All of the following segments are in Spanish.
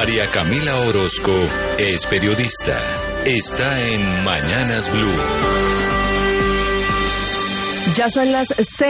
María Camila Orozco es periodista. Está en Mañanas Blue. Ya son las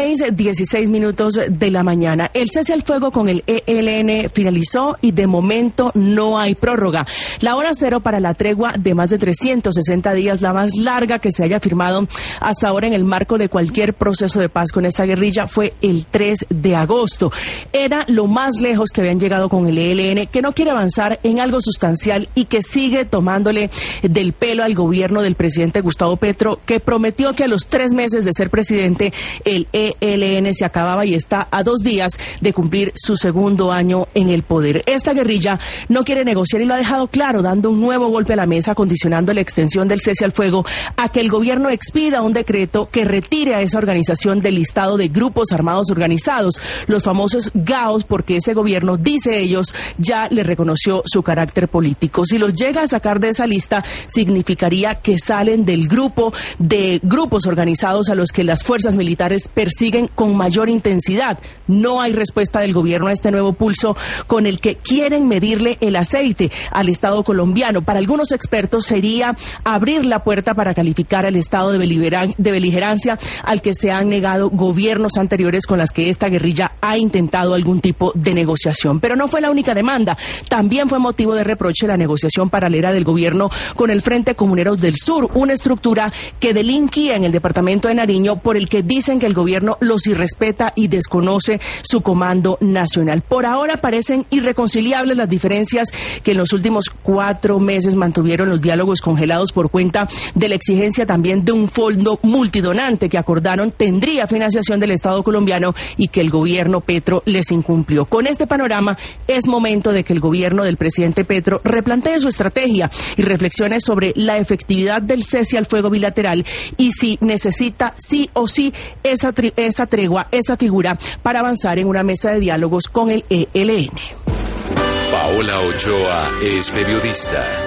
6:16 de la mañana. El cese al fuego con el ELN finalizó y de momento no hay prórroga. La hora cero para la tregua de más de 360 días, la más larga que se haya firmado hasta ahora en el marco de cualquier proceso de paz con esa guerrilla, fue el 3 de agosto. Era lo más lejos que habían llegado con el ELN, que no quiere avanzar en algo sustancial y que sigue tomándole del pelo al gobierno del presidente Gustavo Petro, que prometió que a los 3 meses de ser presidente el ELN se acababa y está a 2 días de cumplir su segundo año en el poder. Esta guerrilla no quiere negociar y lo ha dejado claro, dando un nuevo golpe a la mesa, condicionando la extensión del cese al fuego a que el gobierno expida un decreto que retire a esa organización del listado de grupos armados organizados, los famosos GAOs, porque ese gobierno, dice ellos, ya le reconoció su carácter político. Si los llega a sacar de esa lista, significaría que salen del grupo de grupos organizados a los que las fuerzas militares persiguen con mayor intensidad. No hay respuesta del gobierno a este nuevo pulso con el que quieren medirle el aceite al Estado colombiano. Para algunos expertos sería abrir la puerta para calificar al estado de beligerancia al que se han negado gobiernos anteriores con las que esta guerrilla ha intentado algún tipo de negociación. Pero no fue la única demanda. También fue motivo de reproche la negociación paralela del gobierno con el Frente Comuneros del Sur, una estructura que delinquía en el departamento de Nariño, por el que dicen que el gobierno los irrespeta y desconoce su comando nacional. Por ahora parecen irreconciliables las diferencias que en los últimos 4 meses mantuvieron los diálogos congelados por cuenta de la exigencia también de un fondo multidonante que acordaron tendría financiación del Estado colombiano y que el gobierno Petro les incumplió. Con este panorama es momento de que el gobierno del presidente Petro replantee su estrategia y reflexione sobre la efectividad del cese al fuego bilateral y si necesita sí o sí esa tregua, esa figura para avanzar en una mesa de diálogos con el ELN. Paola Ochoa es periodista.